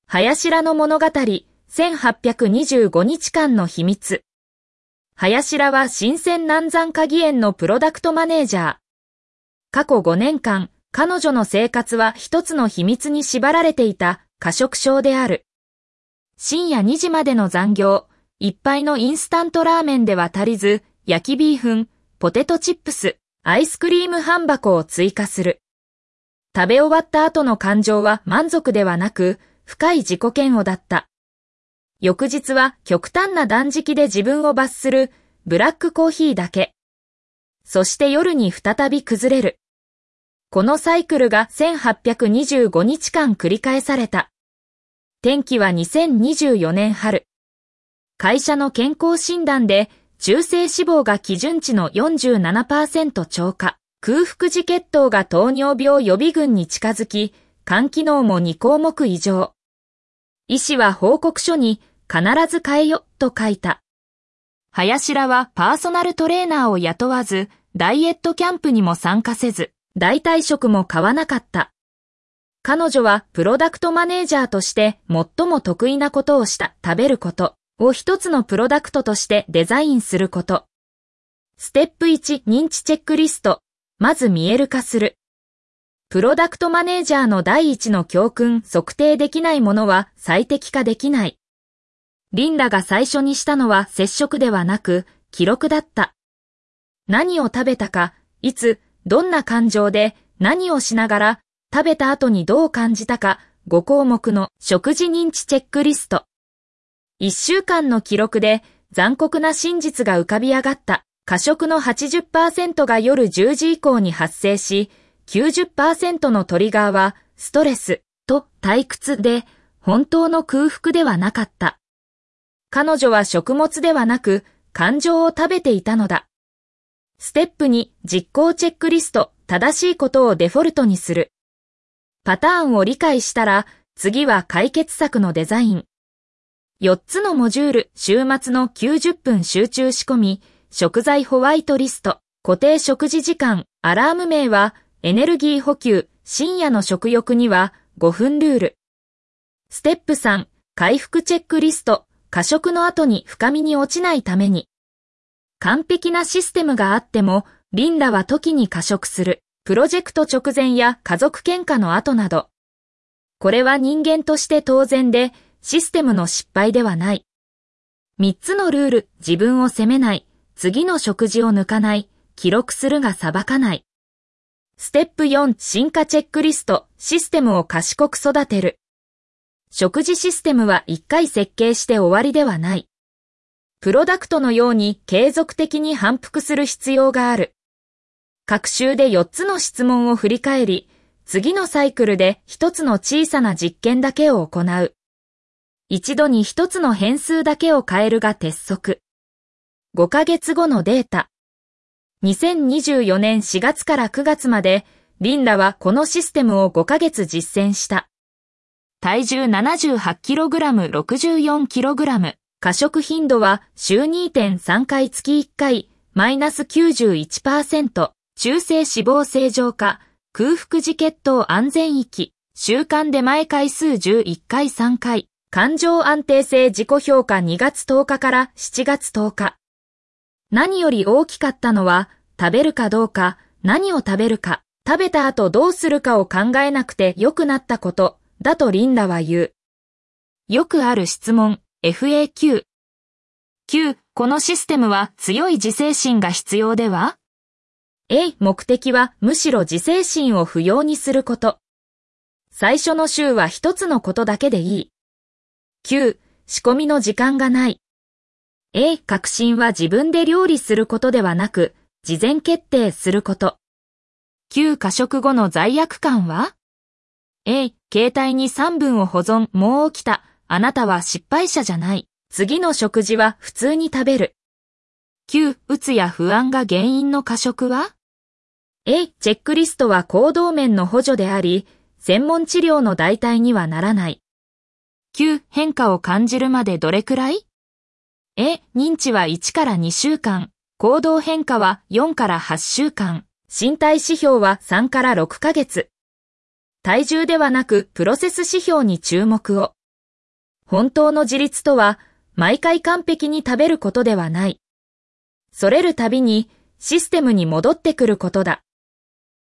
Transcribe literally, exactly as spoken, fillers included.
林らの物語、せんはっぴゃくにじゅうごにちかんの秘密。林らは新鮮南山花義園のプロダクトマネージャー。過去ごねんかん、彼女の生活は一つの秘密に縛られていた過食症である。深夜にじまでの残業、一杯のインスタントラーメンでは足りず、焼きビーフン、ポテトチップス、アイスクリーム半箱を追加する。食べ終わった後の感情は満足ではなく、深い自己嫌悪だった。翌日は極端な断食で自分を罰するブラックコーヒーだけ。そして夜に再び崩れる。このサイクルがせんはっぴゃくにじゅうごにちかん繰り返された。転機はにせんにじゅうよねん春。会社の健康診断で中性脂肪が基準値の よんじゅうななパーセント 超過、空腹時血糖が糖尿病予備群に近づき、肝機能もにこうもく異常。医師は報告書に必ず変えよと書いた。林らはパーソナルトレーナーを雇わず、ダイエットキャンプにも参加せず、代替食も買わなかった。彼女はプロダクトマネージャーとして最も得意なことをした食べることを一つのプロダクトとしてデザインすること。ステップいち認知チェックリスト。まず見える化する。プロダクトマネージャーの第一の教訓、測定できないものは最適化できない。リンダが最初にしたのは接触ではなく、記録だった。何を食べたか、いつ、どんな感情で、何をしながら、食べた後にどう感じたか、ごこうもくの食事認知チェックリスト。いっしゅうかんの記録で残酷な真実が浮かび上がった。過食の はちじゅっパーセント が夜じゅうじ以降に発生し、きゅうじゅっパーセント のトリガーはストレスと退屈で本当の空腹ではなかった。彼女は食物ではなく感情を食べていたのだ。ステップに実行チェックリスト、正しいことをデフォルトにする。パターンを理解したら次は解決策のデザイン。よっつのモジュール、週末のきゅうじゅっぷん集中仕込み、食材ホワイトリスト、固定食事時間、アラーム名は、エネルギー補給、深夜の食欲にはごふんルール。ステップさん、回復チェックリスト、過食の後に深みに落ちないために。完璧なシステムがあっても、リンダは時に過食する、プロジェクト直前や家族喧嘩の後など。これは人間として当然で、システムの失敗ではない。みっつのルール、自分を責めない。次の食事を抜かない、記録するが裁かない。ステップよん、進化チェックリスト、システムを賢く育てる。食事システムはいっかい設計して終わりではない。プロダクトのように継続的に反復する必要がある。各週でよっつの質問を振り返り、次のサイクルでひとつの小さな実験だけを行う。一度にひとつの変数だけを変えるが鉄則。ごかげつごのデータ。にせんにじゅうよねんしがつからくがつまで、リンダはこのシステムをごかげつ実践した。体重 ななじゅうはちキログラム、ろくじゅうよんキログラム。過食頻度は週 にてんさんかい月いっかい、マイナス きゅうじゅういちパーセント。中性脂肪正常化、空腹時血糖安全域。週間出前回数じゅういっかいさんかい。感情安定性自己評価にがつとおかからしちがつとおか。何より大きかったのは、食べるかどうか、何を食べるか、食べた後どうするかを考えなくて良くなったこと、だとリンダは言う。よくある質問、エフエーキュー。きゅう、このシステムは強い自制心が必要では？ A、目的はむしろ自制心を不要にすること。最初の週は一つのことだけでいい。きゅう、仕込みの時間がない。A、確信は自分で料理することではなく、事前決定すること。きゅう、過食後の罪悪感は？ A、携帯にさんぶんを保存、もう起きた。あなたは失敗者じゃない。次の食事は普通に食べる。きゅう、うつや不安が原因の過食は？ A、チェックリストは行動面の補助であり、専門治療の代替にはならない。きゅう、変化を感じるまでどれくらい？ A、認知はいちからにしゅうかん、行動変化はよんからはちしゅうかん、身体指標はさんからろっかげつ。体重ではなくプロセス指標に注目を。 本当の自立とは、毎回完璧に食べることではない。それるたびにシステムに戻ってくることだ。